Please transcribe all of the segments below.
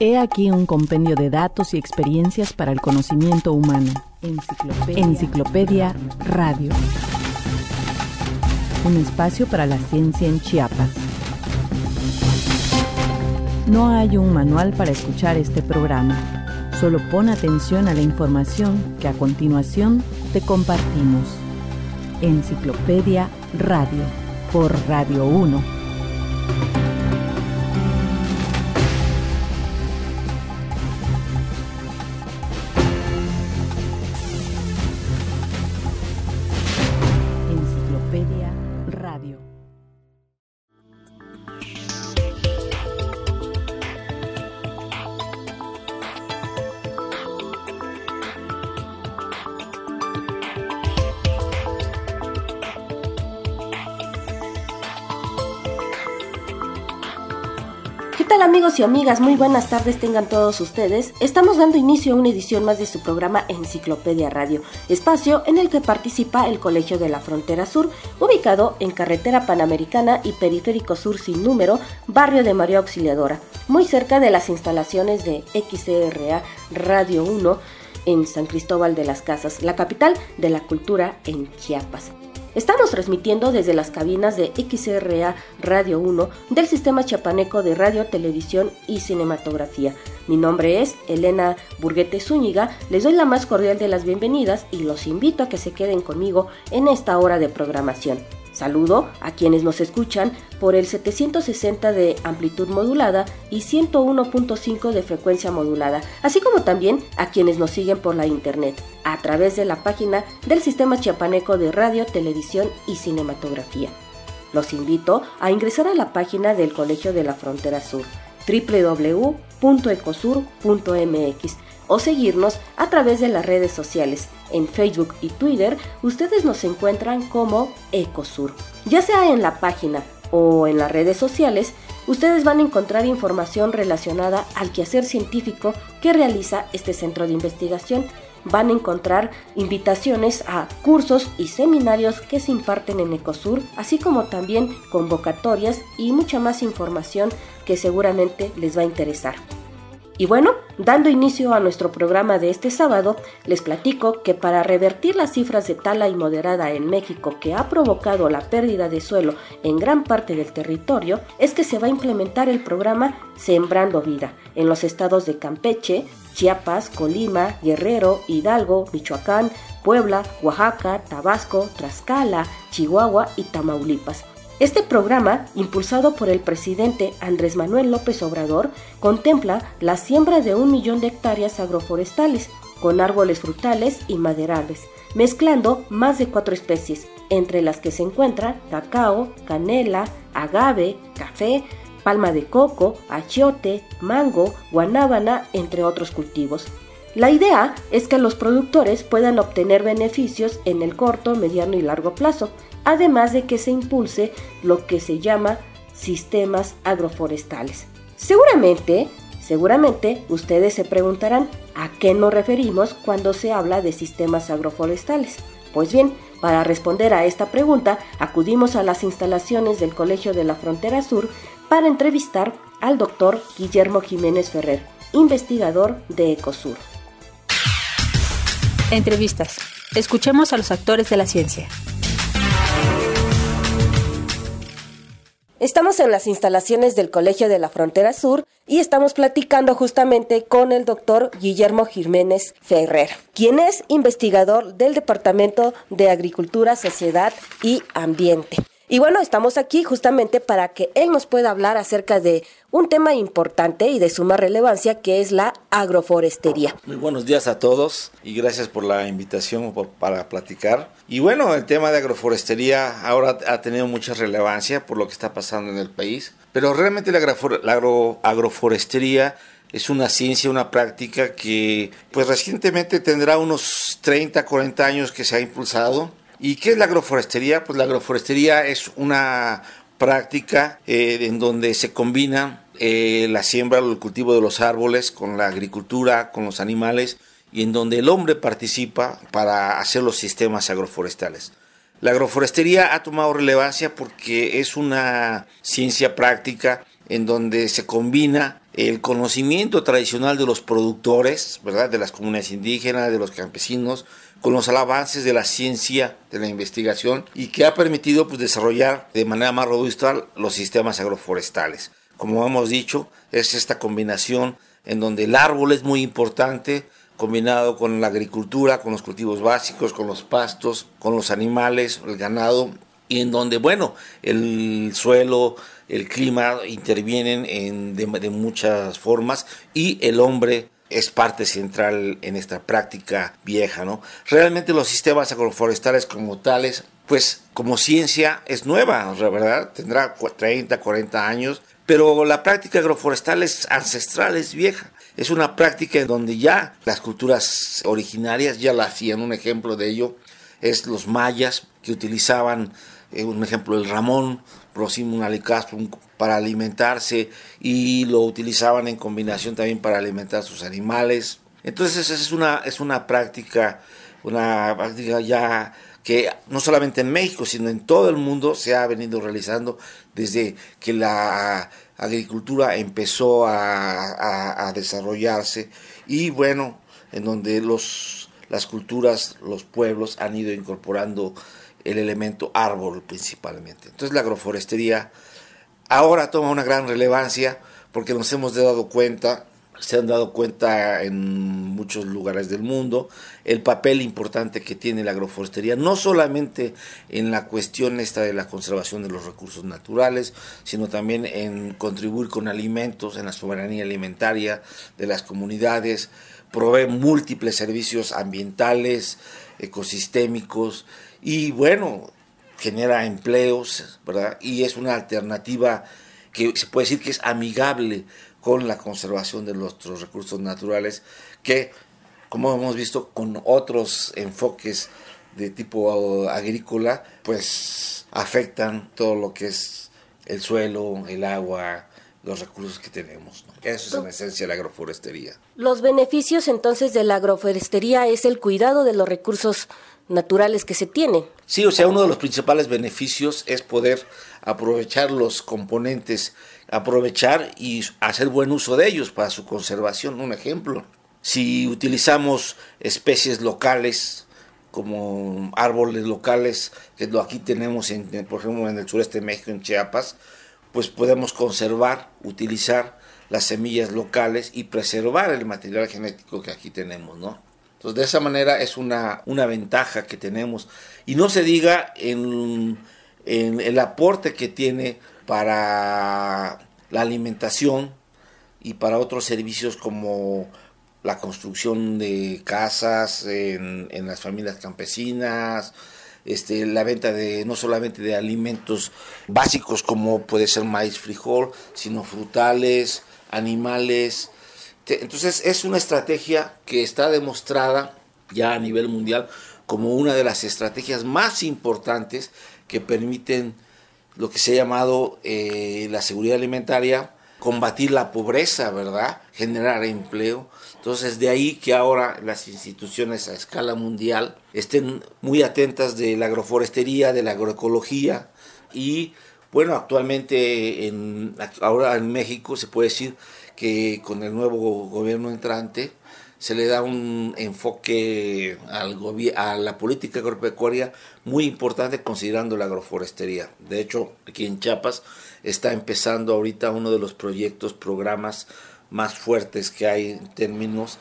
He aquí un compendio de datos y experiencias para el conocimiento humano. Enciclopedia Radio. Un espacio para la ciencia en Chiapas. No hay un manual para escuchar este programa. Solo pon atención a la información que a continuación te compartimos. Enciclopedia Radio, por Radio 1. Enciclopedia Radio. Hola amigos y amigas, muy buenas tardes tengan todos ustedes. Estamos dando inicio a una edición más de su programa Enciclopedia Radio, espacio en el que participa el Colegio de la Frontera Sur, ubicado en Carretera Panamericana y Periférico Sur sin número, barrio de María Auxiliadora, muy cerca de las instalaciones de XCRA Radio 1 en San Cristóbal de las Casas, la capital de la cultura en Chiapas. Estamos transmitiendo desde las cabinas de XRA Radio 1 del Sistema Chiapaneco de Radio, Televisión y Cinematografía. Mi nombre es Elena Burguete Zúñiga, les doy la más cordial de las bienvenidas y los invito a que se queden conmigo en esta hora de programación. Saludo a quienes nos escuchan por el 760 de amplitud modulada y 101.5 de frecuencia modulada, así como también a quienes nos siguen por la internet, a través de la página del Sistema Chiapaneco de Radio, Televisión y Cinematografía. Los invito a ingresar a la página del Colegio de la Frontera Sur, www.ecosur.mx, o seguirnos a través de las redes sociales. En Facebook y Twitter, ustedes nos encuentran como Ecosur. Ya sea en la página o en las redes sociales, ustedes van a encontrar información relacionada al quehacer científico que realiza este centro de investigación. Van a encontrar invitaciones a cursos y seminarios que se imparten en Ecosur, así como también convocatorias y mucha más información que seguramente les va a interesar. Y bueno, dando inicio a nuestro programa de este sábado, les platico que para revertir las cifras de tala inmoderada en México que ha provocado la pérdida de suelo en gran parte del territorio, es que se va a implementar el programa Sembrando Vida en los estados de Campeche, Chiapas, Colima, Guerrero, Hidalgo, Michoacán, Puebla, Oaxaca, Tabasco, Tlaxcala, Chihuahua y Tamaulipas. Este programa, impulsado por el presidente Andrés Manuel López Obrador, contempla la siembra de 1 millón de hectáreas agroforestales, con árboles frutales y maderables, mezclando más de 4 especies, entre las que se encuentran cacao, canela, agave, café, palma de coco, achiote, mango, guanábana, entre otros cultivos. La idea es que los productores puedan obtener beneficios en el corto, mediano y largo plazo, además de que se impulse lo que se llama sistemas agroforestales. Seguramente ustedes se preguntarán a qué nos referimos cuando se habla de sistemas agroforestales. Pues bien, para responder a esta pregunta, acudimos a las instalaciones del Colegio de la Frontera Sur para entrevistar al doctor Guillermo Jiménez Ferrer, investigador de Ecosur. Entrevistas. Escuchemos a los actores de la ciencia. Estamos en las instalaciones del Colegio de la Frontera Sur y estamos platicando justamente con el doctor Guillermo Jiménez Ferrer, quien es investigador del Departamento de Agricultura, Sociedad y Ambiente. Y bueno, estamos aquí justamente para que él nos pueda hablar acerca de un tema importante y de suma relevancia, que es la agroforestería. Muy buenos días a todos y gracias por la invitación para platicar. Y bueno, el tema de agroforestería ahora ha tenido mucha relevancia por lo que está pasando en el país, pero realmente la agroforestería es una ciencia, una práctica que pues recientemente tendrá unos 30, 40 años que se ha impulsado. ¿Y qué es la agroforestería? Pues la agroforestería es una práctica en donde se combina la siembra o el cultivo de los árboles con la agricultura, con los animales, y en donde el hombre participa para hacer los sistemas agroforestales. La agroforestería ha tomado relevancia porque es una ciencia práctica en donde se combina el conocimiento tradicional de los productores, ¿verdad?, de las comunidades indígenas, de los campesinos, con los avances de la ciencia, de la investigación, y que ha permitido pues desarrollar de manera más robusta los sistemas agroforestales. Como hemos dicho, es esta combinación en donde el árbol es muy importante, combinado con la agricultura, con los cultivos básicos, con los pastos, con los animales, el ganado, y en donde, bueno, el suelo, el clima intervienen de muchas formas, y el hombre es parte central en esta práctica vieja, ¿no? Realmente los sistemas agroforestales como tales, pues como ciencia es nueva, ¿verdad? Tendrá 30, 40 años, pero la práctica agroforestal es ancestral, es vieja. Es una práctica en donde ya las culturas originarias ya la hacían. Un ejemplo de ello es los mayas, que utilizaban, un ejemplo, el ramón, Rossimum alicastrum, para alimentarse, y lo utilizaban en combinación también para alimentar sus animales. Entonces es una práctica ya que no solamente en México, sino en todo el mundo se ha venido realizando desde que la agricultura empezó a desarrollarse, y bueno, en donde las culturas, los pueblos han ido incorporando el elemento árbol principalmente. Entonces la agroforestería ahora toma una gran relevancia porque nos hemos dado cuenta, se han dado cuenta en muchos lugares del mundo, el papel importante que tiene la agroforestería, no solamente en la cuestión esta de la conservación de los recursos naturales, sino también en contribuir con alimentos, en la soberanía alimentaria de las comunidades, provee múltiples servicios ambientales, ecosistémicos, y bueno, genera empleos, ¿verdad? Y es una alternativa que se puede decir que es amigable con la conservación de nuestros recursos naturales, que, como hemos visto con otros enfoques de tipo agrícola, pues afectan todo lo que es el suelo, el agua, los recursos que tenemos, ¿no? Eso es en esencia la agroforestería. Los beneficios entonces de la agroforestería es el cuidado de los recursos naturales que se tienen. Sí, o sea, uno de los principales beneficios es poder aprovechar los componentes, aprovechar y hacer buen uso de ellos para su conservación. Un ejemplo, si utilizamos especies locales como árboles locales, que lo aquí tenemos, por ejemplo, en el sureste de México, en Chiapas, pues podemos conservar, utilizar las semillas locales y preservar el material genético que aquí tenemos, ¿no? Entonces, de esa manera es una ventaja que tenemos. Y no se diga en el aporte que tiene para la alimentación y para otros servicios como la construcción de casas en las familias campesinas, la venta de no solamente de alimentos básicos como puede ser maíz, frijol, sino frutales, animales. Entonces es una estrategia que está demostrada ya a nivel mundial como una de las estrategias más importantes que permiten lo que se ha llamado la seguridad alimentaria, combatir la pobreza, ¿verdad? Generar empleo. Entonces de ahí que ahora las instituciones a escala mundial estén muy atentas de la agroforestería, de la agroecología, y bueno, actualmente ahora en México se puede decir que con el nuevo gobierno entrante se le da un enfoque a la política agropecuaria muy importante considerando la agroforestería. De hecho, aquí en Chiapas está empezando ahorita uno de los programas más fuertes que hay en términos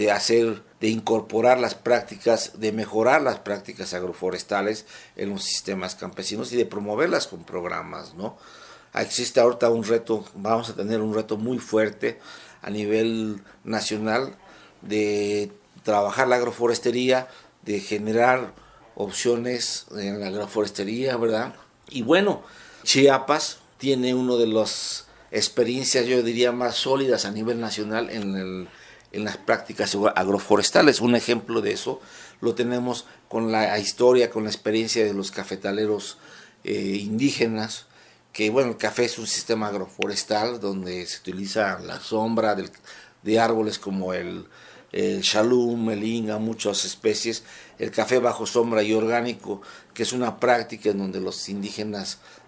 de incorporar las prácticas, de mejorar las prácticas agroforestales en los sistemas campesinos y de promoverlas con programas, ¿no? Existe ahorita un reto, vamos a tener un reto muy fuerte a nivel nacional de trabajar la agroforestería, de generar opciones en la agroforestería, ¿verdad? Y bueno, Chiapas tiene una de las experiencias, yo diría, más sólidas a nivel nacional en las prácticas agroforestales. Un ejemplo de eso lo tenemos con la historia, con la experiencia de los cafetaleros indígenas, que bueno, el café es un sistema agroforestal donde se utiliza la sombra de árboles como el shalum, el inga, muchas especies, el café bajo sombra y orgánico, que es una práctica en donde los indígenas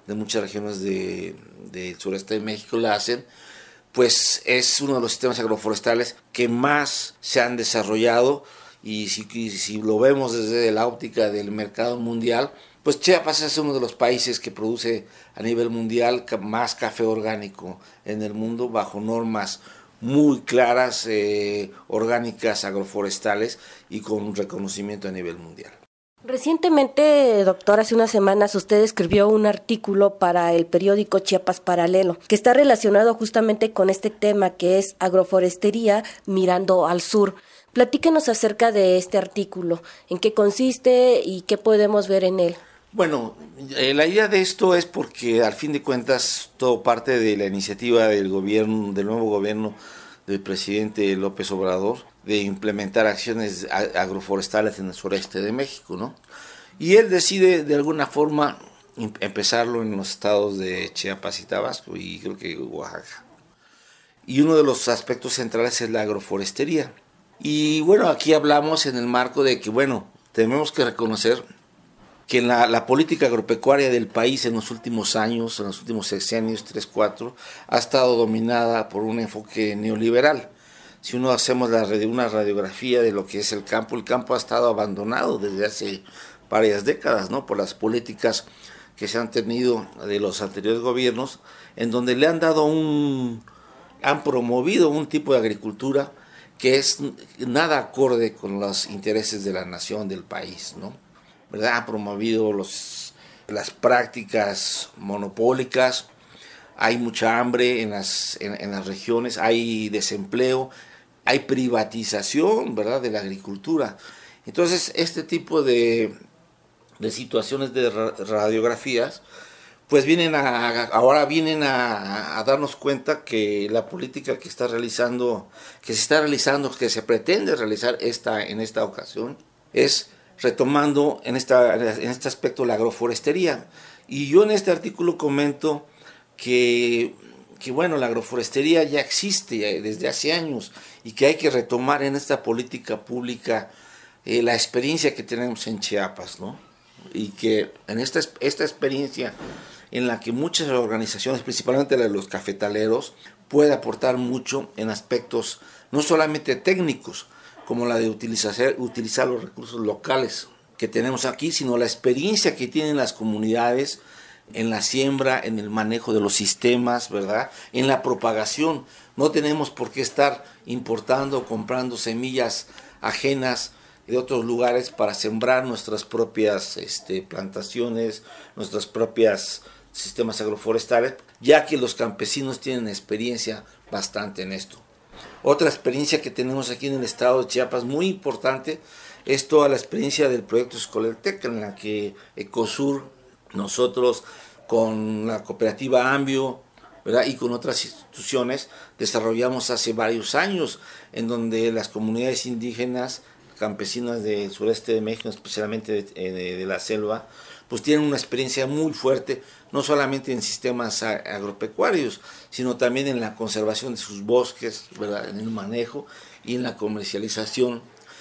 de muchas regiones del sureste de México la hacen, pues es uno de los sistemas agroforestales que más se han desarrollado, y si lo vemos desde la óptica del mercado mundial, pues Chiapas es uno de los países que produce a nivel mundial más café orgánico en el mundo, bajo normas muy claras, orgánicas, agroforestales, y con un reconocimiento a nivel mundial. Recientemente, doctor, hace unas semanas usted escribió un artículo para el periódico Chiapas Paralelo, que está relacionado justamente con este tema, que es agroforestería mirando al sur. Platíquenos acerca de este artículo, en qué consiste y qué podemos ver en él. Bueno, la idea de esto es porque al fin de cuentas todo parte de la iniciativa del gobierno, del nuevo gobierno del presidente López Obrador, de implementar acciones agroforestales en el sureste de México, ¿no? Y él decide de alguna forma empezarlo en los estados de Chiapas y Tabasco, y creo que Oaxaca. Y uno de los aspectos centrales es la agroforestería. Y bueno, aquí hablamos en el marco de que, bueno, tenemos que reconocer que la política agropecuaria del país en los últimos años, en los últimos sexenios, 3, 4, ha estado dominada por un enfoque neoliberal. Si uno hacemos una radiografía de lo que es el campo ha estado abandonado desde hace varias décadas, ¿no? Por las políticas que se han tenido de los anteriores gobiernos, en donde le han promovido un tipo de agricultura que es nada acorde con los intereses de la nación, del país, ¿no? ¿Verdad? Ha promovido las prácticas monopólicas, hay mucha hambre en las regiones, hay desempleo, hay privatización, ¿verdad?, de la agricultura. Entonces, este tipo de situaciones de radiografías, pues ahora vienen a darnos cuenta que la política que se pretende realizar en esta ocasión, es retomando en este aspecto la agroforestería. Y yo en este artículo comento que bueno, la agroforestería ya existe desde hace años, y que hay que retomar en esta política pública la experiencia que tenemos en Chiapas, ¿no? Y que en esta experiencia en la que muchas organizaciones, principalmente la de los cafetaleros, puede aportar mucho en aspectos no solamente técnicos, como la de utilizar los recursos locales que tenemos aquí, sino la experiencia que tienen las comunidades en la siembra, en el manejo de los sistemas, ¿verdad?, en la propagación. No tenemos por qué estar importando o comprando semillas ajenas de otros lugares para sembrar nuestras propias plantaciones, nuestros propios sistemas agroforestales, ya que los campesinos tienen experiencia bastante en esto. Otra experiencia que tenemos aquí en el estado de Chiapas, muy importante, es toda la experiencia del proyecto Escoletec, en la que Ecosur, nosotros con la cooperativa Ambio, ¿verdad?, y con otras instituciones, desarrollamos hace varios años, en donde las comunidades indígenas, campesinas del sureste de México, especialmente de la selva, pues tienen una experiencia muy fuerte, no solamente en sistemas agropecuarios, sino también en la conservación de sus bosques, ¿verdad?, en el manejo y en la comercialización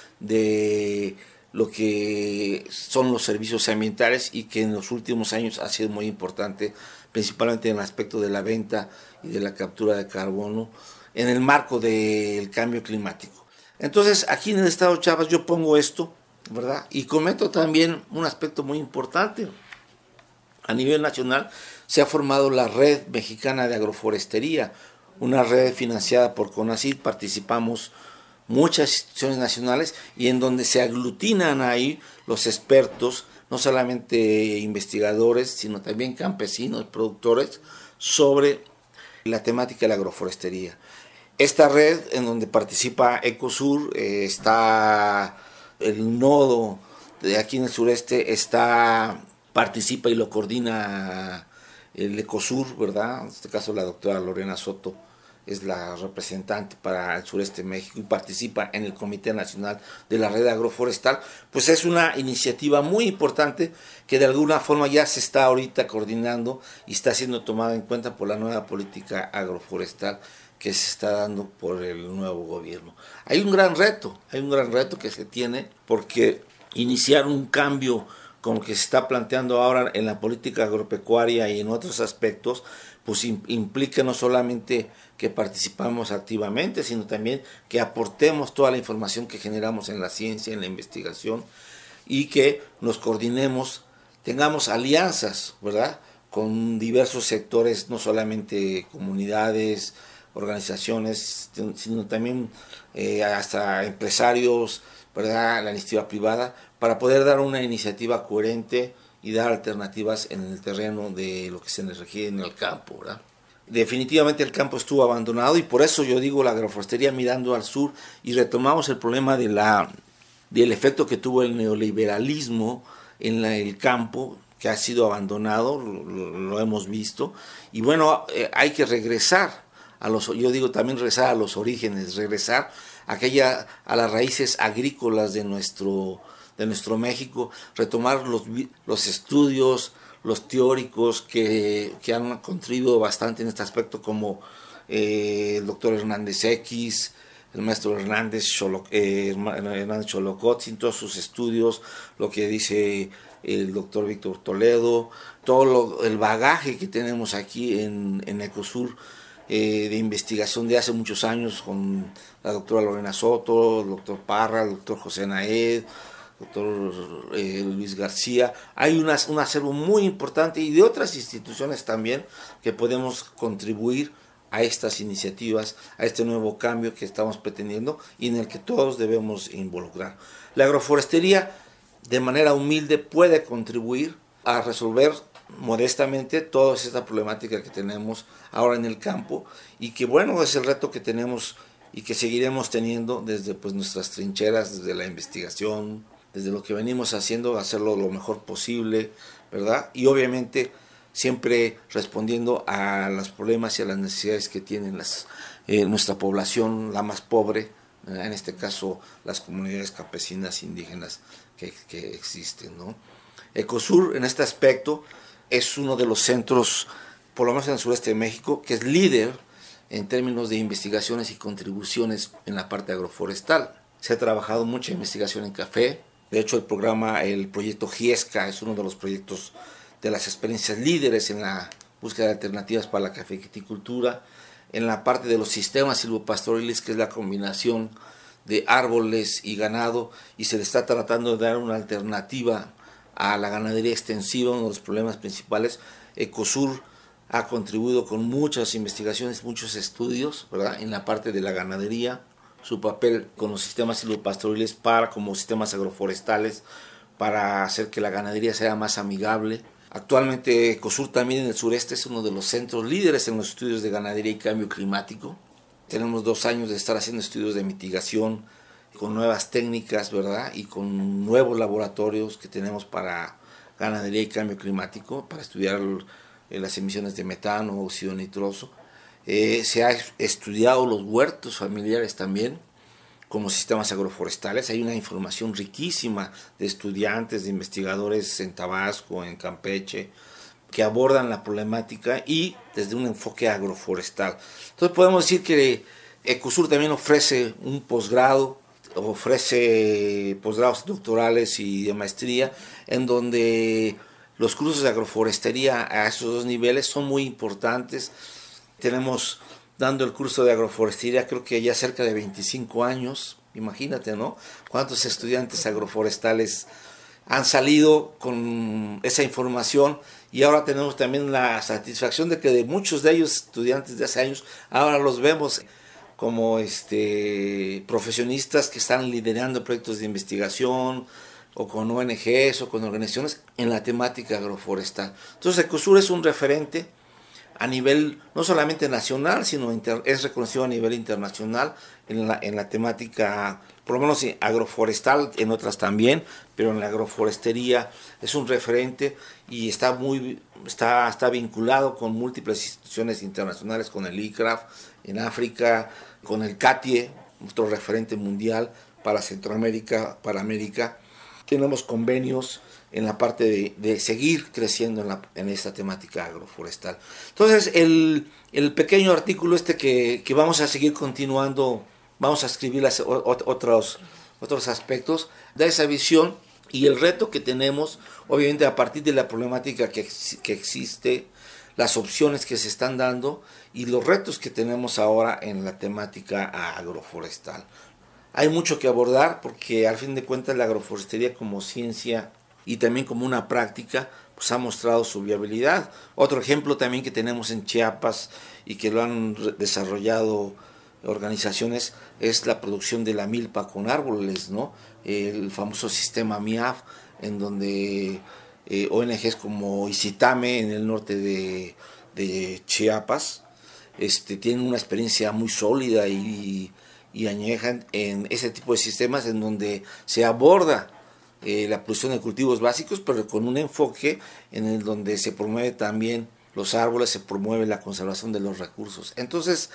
de lo que son los servicios ambientales, y que en los últimos años ha sido muy importante, principalmente en el aspecto de la venta y de la captura de carbono en el marco del cambio climático. Entonces, aquí en el estado de Chiapas yo pongo esto, ¿verdad?, y comento también un aspecto muy importante. A nivel nacional se ha formado la Red Mexicana de Agroforestería, una red financiada por CONACYT. Participamos muchas instituciones nacionales, y en donde se aglutinan ahí los expertos, no solamente investigadores, sino también campesinos, productores, sobre la temática de la agroforestería. Esta red, en donde participa Ecosur, está el nodo de aquí en el sureste, participa y lo coordina el Ecosur, ¿verdad? En este caso la doctora Lorena Soto es la representante para el sureste de México, y participa en el Comité Nacional de la Red Agroforestal. Pues es una iniciativa muy importante que de alguna forma ya se está ahorita coordinando y está siendo tomada en cuenta por la nueva política agroforestal que se está dando por el nuevo gobierno. Hay un gran reto que se tiene, porque iniciar un cambio con lo que se está planteando ahora en la política agropecuaria y en otros aspectos, pues implica no solamente que participamos activamente, sino también que aportemos toda la información que generamos en la ciencia, en la investigación, y que nos coordinemos, tengamos alianzas, ¿verdad?, con diversos sectores, no solamente comunidades, organizaciones, sino también hasta empresarios, ¿verdad?, la iniciativa privada, para poder dar una iniciativa coherente y dar alternativas en el terreno de lo que se nos requiere en el campo, ¿verdad? Definitivamente el campo estuvo abandonado y por eso yo digo la agroforestería mirando al sur, y retomamos el problema del efecto que tuvo el neoliberalismo en el campo, que ha sido abandonado, lo hemos visto, y bueno, hay que regresar yo digo también regresar a los orígenes, regresar a las raíces agrícolas de nuestro México, retomar los estudios, los teóricos que han contribuido bastante en este aspecto, como el doctor Hernández X, el maestro Hernández Cholocot, sin todos sus estudios, lo que dice el doctor Víctor Toledo, el bagaje que tenemos aquí en Ecosur, de investigación de hace muchos años con la doctora Lorena Soto, el doctor Parra, el doctor José Naed, doctor Luis García. Hay un acervo muy importante, y de otras instituciones también, que podemos contribuir a estas iniciativas, a este nuevo cambio que estamos pretendiendo y en el que todos debemos involucrar. La agroforestería, de manera humilde, puede contribuir a resolver modestamente toda esta problemática que tenemos ahora en el campo, y que bueno, es el reto que tenemos y que seguiremos teniendo desde pues nuestras trincheras, desde la investigación, desde lo que venimos haciendo, hacerlo lo mejor posible, ¿verdad? Y obviamente siempre respondiendo a los problemas y a las necesidades que tienen nuestra población, la más pobre, ¿verdad? En este caso las comunidades campesinas indígenas que existen, ¿no? Ecosur en este aspecto es uno de los centros, por lo menos en el sureste de México, que es líder en términos de investigaciones y contribuciones en la parte agroforestal. Se ha trabajado mucha investigación en café. De hecho, el proyecto Giesca es uno de los proyectos de las experiencias líderes en la búsqueda de alternativas para la cafeticultura. En la parte de los sistemas silvopastoriles, que es la combinación de árboles y ganado, y se le está tratando de dar una alternativa a la ganadería extensiva, uno de los problemas principales. Ecosur ha contribuido con muchas investigaciones, muchos estudios, ¿verdad?, en la parte de la ganadería, su papel con los sistemas silvopastoriles como sistemas agroforestales, para hacer que la ganadería sea más amigable. Actualmente Ecosur también en el sureste es uno de los centros líderes en los estudios de ganadería y cambio climático. Tenemos 2 años de estar haciendo estudios de mitigación con nuevas técnicas, ¿verdad?, y con nuevos laboratorios que tenemos para ganadería y cambio climático, para estudiar las emisiones de metano, óxido nitroso. Se ha estudiado los huertos familiares también como sistemas agroforestales. Hay una información riquísima de estudiantes, de investigadores en Tabasco, en Campeche, que abordan la problemática y desde un enfoque agroforestal. Entonces podemos decir que Ecosur también ofrece un posgrado, ofrece posgrados doctorales y de maestría, en donde los cursos de agroforestería a esos 2 niveles son muy importantes. Tenemos dando el curso de agroforestería creo que ya cerca de 25 años, imagínate, ¿no?, cuántos estudiantes agroforestales han salido con esa información, y ahora tenemos también la satisfacción de que de muchos de ellos, estudiantes de hace años, ahora los vemos como profesionistas que están liderando proyectos de investigación, o con ONGs o con organizaciones en la temática agroforestal. Entonces Ecosur es un referente a nivel no solamente nacional, sino es reconocido a nivel internacional en la temática, por lo menos agroforestal, en otras también, pero en la agroforestería es un referente y está vinculado con múltiples instituciones internacionales, con el ICRAF en África, con el CATIE, otro referente mundial para Centroamérica, para América. Tenemos convenios en la parte de seguir creciendo en esta temática agroforestal. Entonces, el pequeño artículo que vamos a seguir continuando, vamos a escribir otros aspectos, da esa visión Y el reto que tenemos, obviamente a partir de la problemática que existe, las opciones que se están dando y los retos que tenemos ahora en la temática agroforestal. Hay mucho que abordar porque al fin de cuentas la agroforestería como ciencia y también como una práctica pues ha mostrado su viabilidad. Otro ejemplo también que tenemos en Chiapas y que lo han desarrollado organizaciones es la producción de la milpa con árboles, ¿no? El famoso sistema MIAF, en donde ONGs como Isitame en el norte de Chiapas tienen una experiencia muy sólida y añejan en ese tipo de sistemas en donde se aborda la producción de cultivos básicos, pero con un enfoque en el donde se promueve también los árboles, se promueve la conservación de los recursos. Entonces,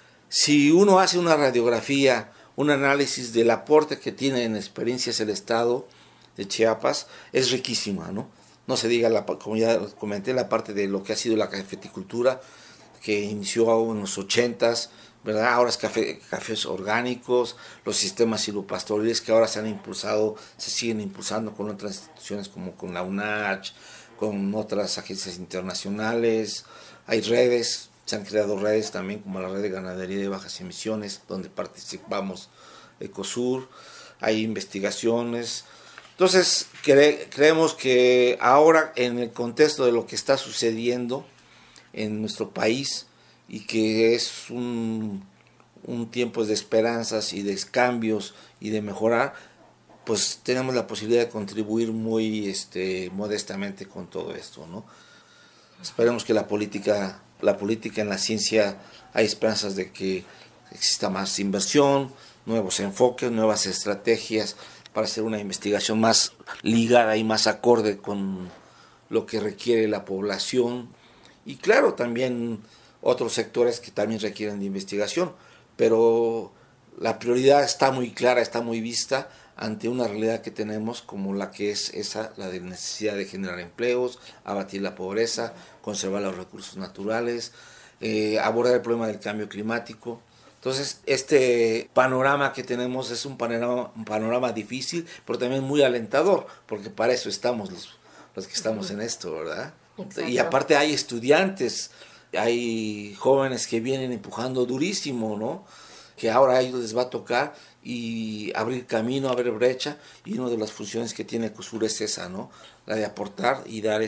si uno hace una radiografía, un análisis del aporte que tiene en experiencias el Estado de Chiapas, es riquísima, ¿no? No se diga, como ya comenté, la parte de lo que ha sido la cafeticultura, que inició en los 80s, ¿verdad? Ahora es cafés orgánicos, los sistemas silvopastoriles que ahora se han impulsado, se siguen impulsando con otras instituciones como con la UNACH, con otras agencias internacionales, hay redes, se han creado redes también como la red de ganadería de bajas emisiones, donde participamos Ecosur, hay investigaciones. Entonces creemos que ahora en el contexto de lo que está sucediendo en nuestro país y que es un tiempo de esperanzas y de cambios y de mejorar, pues tenemos la posibilidad de contribuir muy modestamente con todo esto, ¿no? Esperemos que la política en la ciencia, hay esperanzas de que exista más inversión, nuevos enfoques, nuevas estrategias para hacer una investigación más ligada y más acorde con lo que requiere la población y claro, también otros sectores que también requieren de investigación, pero la prioridad está muy clara, está muy vista ante una realidad que tenemos como la que es esa, la de necesidad de generar empleos, abatir la pobreza, conservar los recursos naturales, abordar el problema del cambio climático. Entonces, este panorama que tenemos es un panorama difícil, pero también muy alentador, porque para eso estamos los que estamos en esto, ¿verdad? Exacto. Y aparte hay estudiantes, hay jóvenes que vienen empujando durísimo, ¿no? Que ahora a ellos les va a tocar y abrir camino, abrir brecha, y una de las funciones que tiene Ecosur es esa, ¿no? La de aportar y dar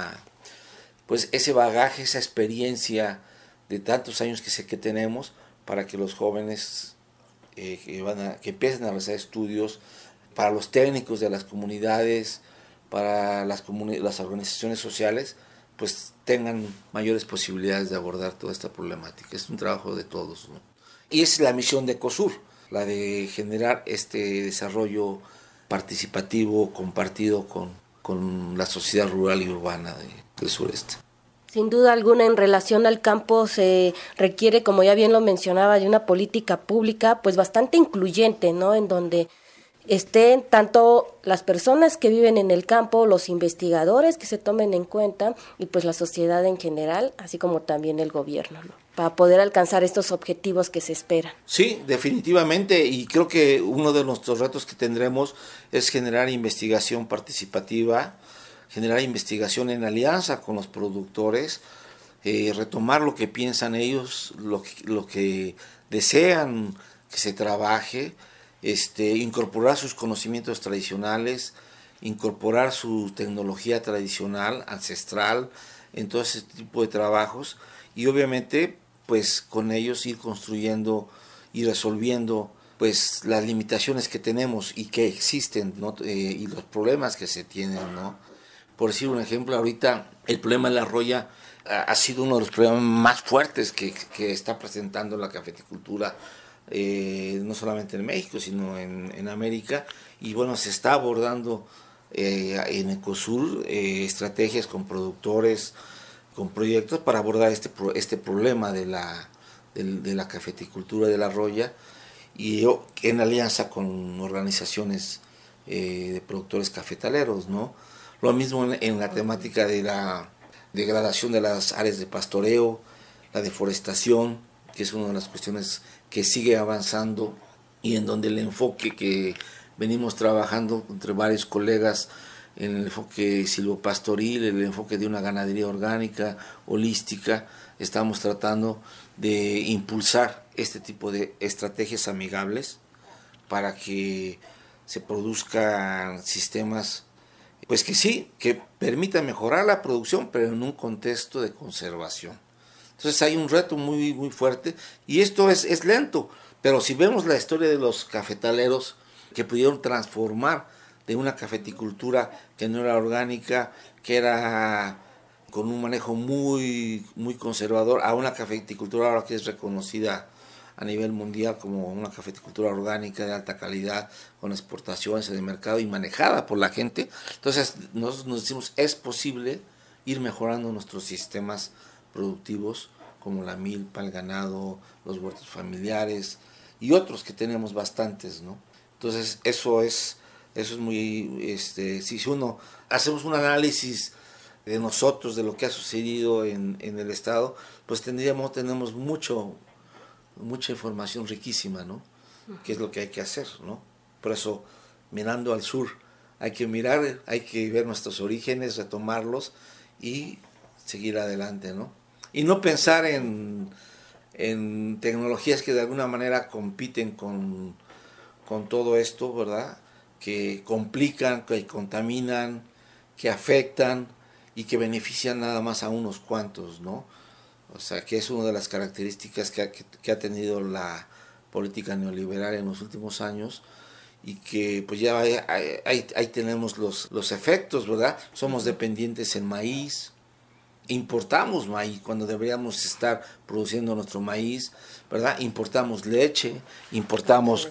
pues ese bagaje, esa experiencia de tantos años que tenemos para que los jóvenes que empiecen a realizar estudios, para los técnicos de las comunidades, para las organizaciones sociales, pues tengan mayores posibilidades de abordar toda esta problemática. Es un trabajo de todos, ¿no? Y es la misión de Ecosur, la de generar este desarrollo participativo, compartido con la sociedad rural y urbana del sureste. Sin duda alguna, en relación al campo se requiere, como ya bien lo mencionaba, de una política pública pues bastante incluyente, ¿no? En donde estén tanto las personas que viven en el campo, los investigadores que se tomen en cuenta y pues la sociedad en general, así como también el gobierno, ¿no? Para poder alcanzar estos objetivos que se esperan. Sí, definitivamente, y creo que uno de nuestros retos que tendremos es generar investigación participativa, generar investigación en alianza con los productores, retomar lo que piensan ellos, lo que desean que se trabaje, incorporar sus conocimientos tradicionales, incorporar su tecnología tradicional, ancestral, en todo ese tipo de trabajos y obviamente pues con ellos ir construyendo y resolviendo pues las limitaciones que tenemos y que existen, ¿no? Y los problemas que se tienen, ¿no? Por decir un ejemplo, ahorita el problema de la roya ha sido uno de los problemas más fuertes que está presentando la cafeticultura, no solamente en México, sino en América, y bueno, se está abordando en Ecosur estrategias con productores, con proyectos para abordar este problema de la cafeticultura de la roya, y en alianza con organizaciones de productores cafetaleros, ¿no? Lo mismo en la temática de la degradación de las áreas de pastoreo, la deforestación, que es una de las cuestiones que sigue avanzando y en donde el enfoque que venimos trabajando entre varios colegas en el enfoque silvopastoril, el enfoque de una ganadería orgánica, holística. Estamos tratando de impulsar este tipo de estrategias amigables para que se produzcan sistemas pues que sí, que permitan mejorar la producción, pero en un contexto de conservación. Entonces hay un reto muy, muy fuerte y esto es lento, pero si vemos la historia de los cafetaleros que pudieron transformar de una cafeticultura que no era orgánica, que era con un manejo muy, muy conservador, a una cafeticultura ahora que es reconocida a nivel mundial como una cafeticultura orgánica de alta calidad, con exportaciones en el mercado y manejada por la gente. Entonces nosotros nos decimos, es posible ir mejorando nuestros sistemas productivos, como la milpa, el ganado, los huertos familiares y otros que tenemos bastantes, ¿no? Entonces eso es muy, si uno hacemos un análisis de nosotros, de lo que ha sucedido en el estado, pues tenemos mucha información riquísima, ¿no? ¿Qué es lo que hay que hacer, ¿no? Por eso, mirando al sur, hay que ver nuestros orígenes, retomarlos y seguir adelante, ¿no? Y no pensar en tecnologías que de alguna manera compiten con todo esto, ¿verdad? Que complican, que contaminan, que afectan y que benefician nada más a unos cuantos, ¿no? O sea, que es una de las características que ha tenido la política neoliberal en los últimos años y que pues ya ahí tenemos los efectos, ¿verdad? Somos dependientes en maíz, importamos maíz cuando deberíamos estar produciendo nuestro maíz, ¿verdad? Importamos leche, importamos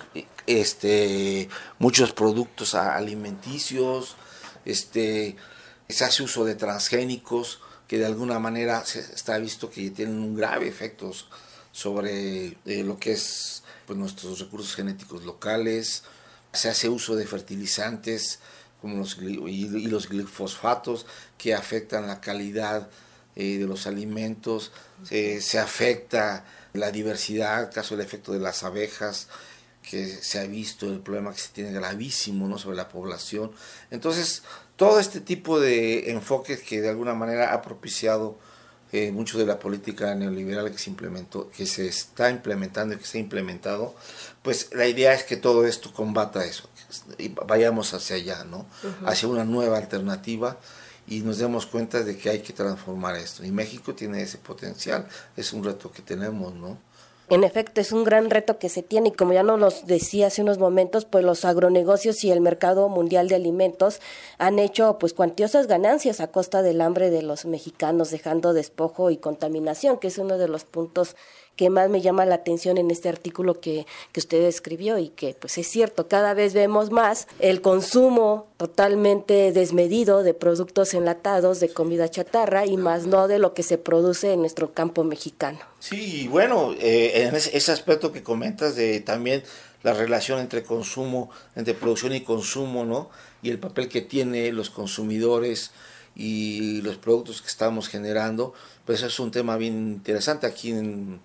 muchos productos alimenticios, se hace uso de transgénicos que de alguna manera se está visto que tienen un grave efecto sobre lo que es pues, nuestros recursos genéticos locales. Se hace uso de fertilizantes como los glifosfatos que afectan la calidad de los alimentos, se afecta la diversidad, caso del efecto de las abejas, que se ha visto el problema que se tiene gravísimo, ¿no?, sobre la población. Entonces, todo este tipo de enfoques que de alguna manera ha propiciado mucho de la política neoliberal que se está implementando y que se ha implementado, pues la idea es que todo esto combata eso, y vayamos hacia allá, ¿no? Hacia una nueva alternativa y nos demos cuenta de que hay que transformar esto. Y México tiene ese potencial, es un reto que tenemos, ¿no? En efecto, es un gran reto que se tiene y como ya nos lo decía hace unos momentos, pues los agronegocios y el mercado mundial de alimentos han hecho pues cuantiosas ganancias a costa del hambre de los mexicanos, dejando despojo y contaminación, que es uno de los puntos que más me llama la atención en este artículo que usted escribió y que pues es cierto, cada vez vemos más el consumo totalmente desmedido de productos enlatados, de comida chatarra y más no de lo que se produce en nuestro campo mexicano. Sí, bueno, en ese aspecto que comentas de también la relación entre producción y consumo, ¿no? Y el papel que tienen los consumidores y los productos que estamos generando, pues eso es un tema bien interesante aquí en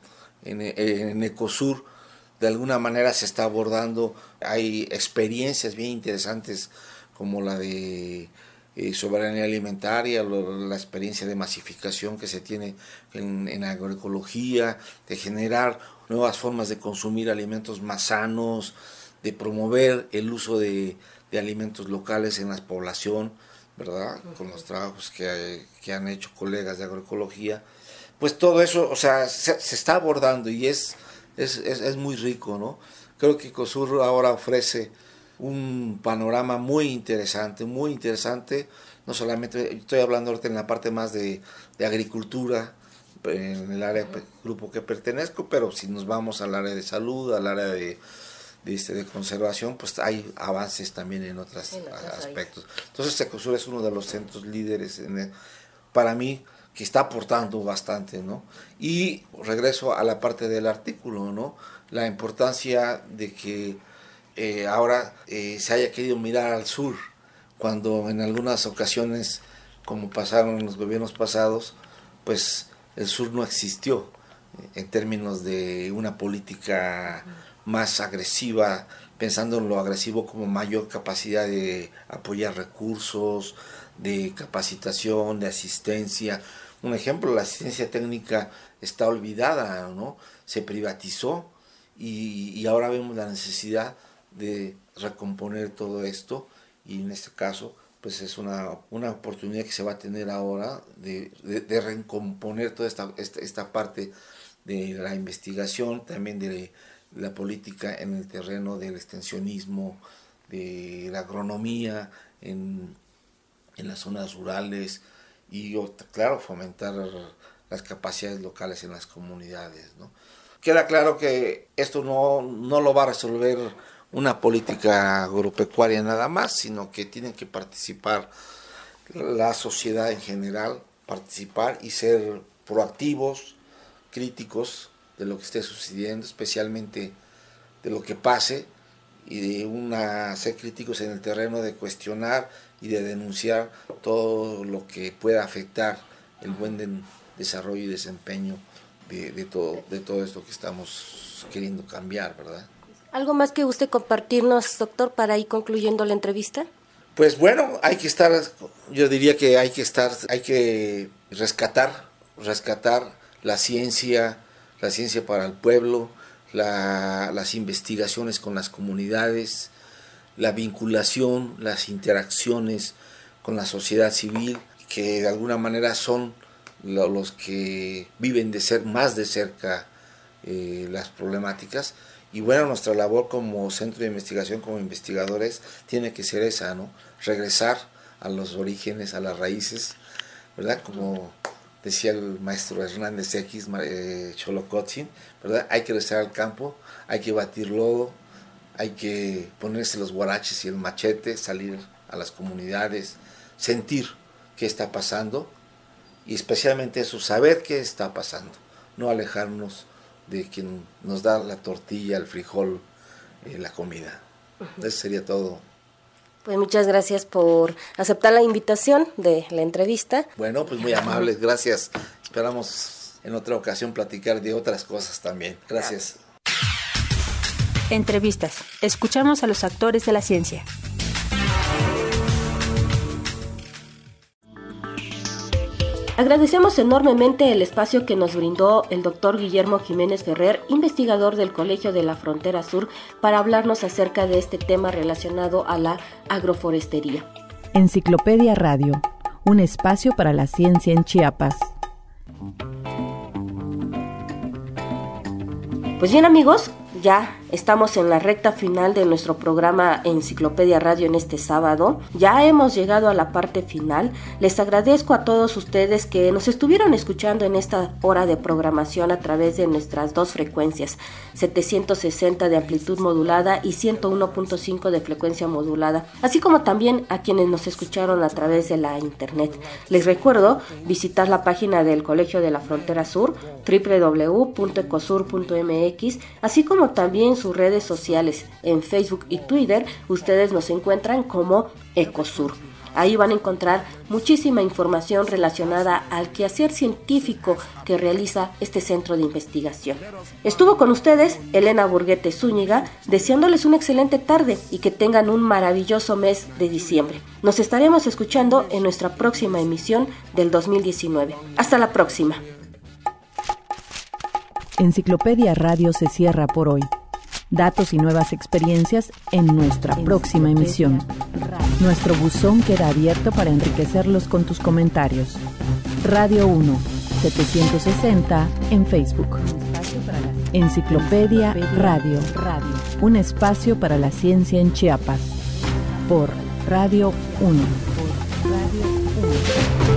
Ecosur. De alguna manera se está abordando, hay experiencias bien interesantes como la de soberanía alimentaria, la experiencia de masificación que se tiene en agroecología, de generar nuevas formas de consumir alimentos más sanos, de promover el uso de alimentos locales en la población, ¿verdad? Con los trabajos que han hecho colegas de agroecología. Pues todo eso, o sea, se está abordando y es muy rico, ¿no? Creo que Ecosur ahora ofrece un panorama muy interesante, no solamente, estoy hablando ahorita en la parte más de agricultura, en el área grupo que pertenezco, pero si nos vamos al área de salud, al área de conservación, pues hay avances también en otros aspectos. Entonces Ecosur es uno de los centros líderes para mí, que está aportando bastante, ¿no? Y regreso a la parte del artículo, ¿no? La importancia de que ahora se haya querido mirar al sur, cuando en algunas ocasiones, como pasaron en los gobiernos pasados, pues el sur no existió en términos de una política más agresiva pensando en lo agresivo como mayor capacidad de apoyar recursos, de capacitación, de asistencia. Un ejemplo, la asistencia técnica está olvidada, ¿no? Se privatizó y ahora vemos la necesidad de recomponer todo esto, y en este caso pues es una oportunidad que se va a tener ahora de recomponer toda esta parte de la investigación, también de la política en el terreno del extensionismo, de la agronomía en las zonas rurales, y claro, fomentar las capacidades locales en las comunidades, ¿no? Queda claro que esto no lo va a resolver una política agropecuaria nada más, sino que tienen que participar la sociedad en general, participar y ser proactivos, críticos de lo que esté sucediendo, especialmente de lo que pase, y de ser críticos en el terreno de cuestionar y de denunciar todo lo que pueda afectar el buen desarrollo y desempeño de todo esto que estamos queriendo cambiar, ¿verdad? ¿Algo más que guste compartirnos, doctor, para ir concluyendo la entrevista? Pues bueno, yo diría que hay que rescatar la ciencia para el pueblo, las investigaciones con las comunidades, la vinculación, las interacciones con la sociedad civil, que de alguna manera son los que viven más de cerca las problemáticas. Y bueno, nuestra labor como centro de investigación, como investigadores, tiene que ser esa, ¿no? Regresar a los orígenes, a las raíces, ¿verdad? Como decía el maestro Hernández X, Xolocotzin, ¿verdad? Hay que regresar al campo, hay que batir lodo, hay que ponerse los guaraches y el machete, salir a las comunidades, sentir qué está pasando, y especialmente eso, saber qué está pasando, no alejarnos de quien nos da la tortilla, el frijol, la comida. Eso sería todo. Pues muchas gracias por aceptar la invitación de la entrevista. Bueno, pues muy amables, gracias. Esperamos en otra ocasión platicar de otras cosas también. Gracias. Entrevistas. Escuchamos a los actores de la ciencia. Agradecemos enormemente el espacio que nos brindó el doctor Guillermo Jiménez Ferrer, investigador del Colegio de la Frontera Sur, para hablarnos acerca de este tema relacionado a la agroforestería. Enciclopedia Radio, un espacio para la ciencia en Chiapas. Pues bien, amigos, ya estamos en la recta final de nuestro programa Enciclopedia Radio en este sábado. Ya hemos llegado a la parte final. Les agradezco a todos ustedes que nos estuvieron escuchando en esta hora de programación a través de nuestras dos frecuencias, 760 de amplitud modulada y 101.5 de frecuencia modulada, así como también a quienes nos escucharon a través de la internet. Les recuerdo visitar la página del Colegio de la Frontera Sur, www.ecosur.mx, así como también sus redes sociales. En Facebook y Twitter ustedes nos encuentran como Ecosur. Ahí van a encontrar muchísima información relacionada al quehacer científico que realiza este centro de investigación. Estuvo con ustedes Elena Burguete Zúñiga, deseándoles una excelente tarde y que tengan un maravilloso mes de diciembre. Nos estaremos escuchando en nuestra próxima emisión del 2019. Hasta la próxima. Enciclopedia Radio se cierra por hoy. Datos y nuevas experiencias en nuestra próxima emisión. Nuestro buzón queda abierto para enriquecerlos con tus comentarios. Radio 1, 760 en Facebook. Enciclopedia Radio, un espacio para la ciencia en Chiapas. Por Radio 1.